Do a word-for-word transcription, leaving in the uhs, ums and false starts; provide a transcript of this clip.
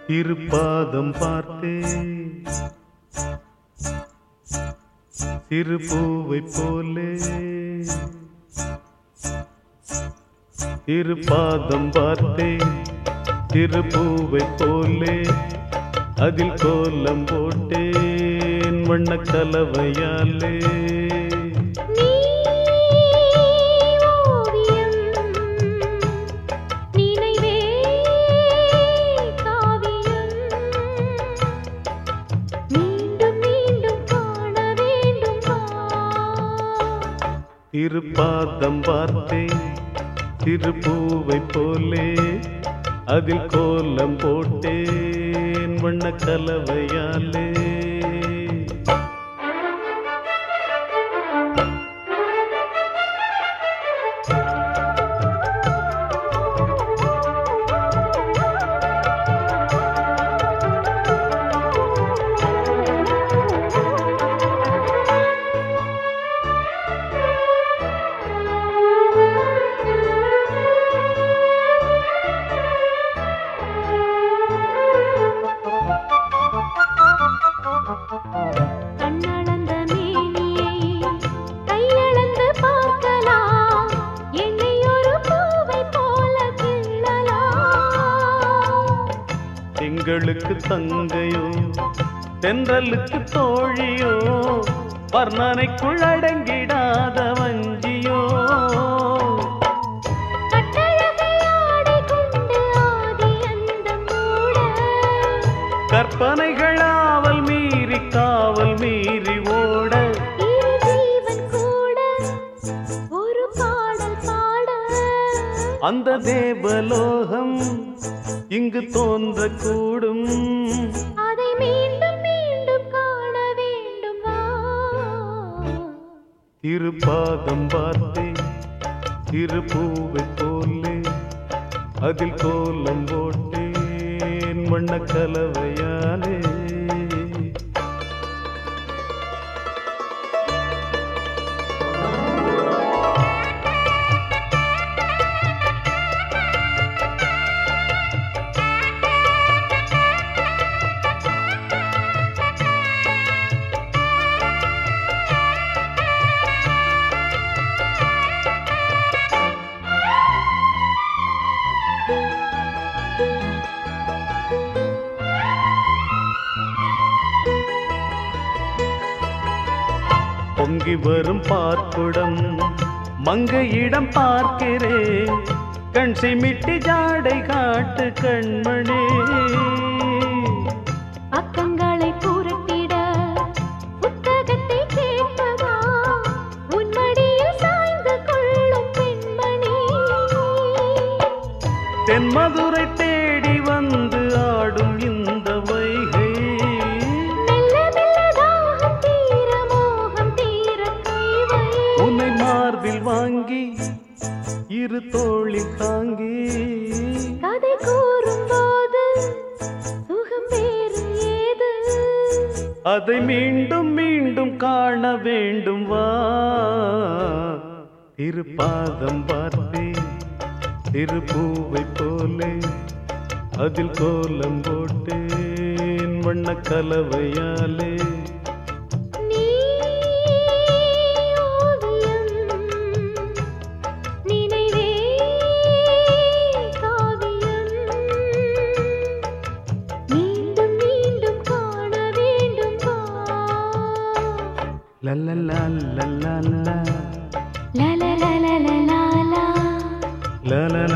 திருப்பாதம் பார்த்தே திருப்பூவை போலே திருப்பாதம் பார்த்தே திருப்பூவை போலே அதில் கோலம் போட்டேன் வண்ண கலவையாலே திருப்பாதம் பார்த்தேன் திருப்பூவை போலே அதில் கோலம் போட்டேன் வண்ண கலவையாலே திங்களுக்கு தங்கையோ தென்றலுக்கு தோழியோ வர்ணனைக்குள் அடங்கிடாத வஞ்சியோ கற்பனைகளாவல் மீறி காவல் மீறி ஓட அந்த தேவலோகம் இங்கு தோன்றக்கூடும் அதை மீண்டும் மீண்டும் காண வேண்டும் திருப்பாதம் பார்த்தே திருப்பூவை போலே அதில் கோலம் போட்டேன் வண்ண கலவையாலே பொங்கி வரும் பார்க்குடம் மங்கையிடம் பார்க்கிறேன் கண் சிமிட்டி ஜாடை காட்டு கண்மணி பக்கங்களை புரட்டிட புத்தகத்தை கேட்பதா உன்மடியில் சாய்ந்து கொள்ளும் பெண்மணி தென்மதுரை தேடி வந்து ஆடும் இந்த வைகை மார்பில் வாங்கி இரு தோளில் தாங்கி கதை கூறும் போது சுகம் வேறு ஏது அதை மீண்டும் மீண்டும் காண வேண்டும் வா திருப்பாதம் பார்த்தேன் திருப்பூவை போலே அதில் கோலம் போட்டேன் வண்ண கலவையாலே La la la la la la la la la la la la la la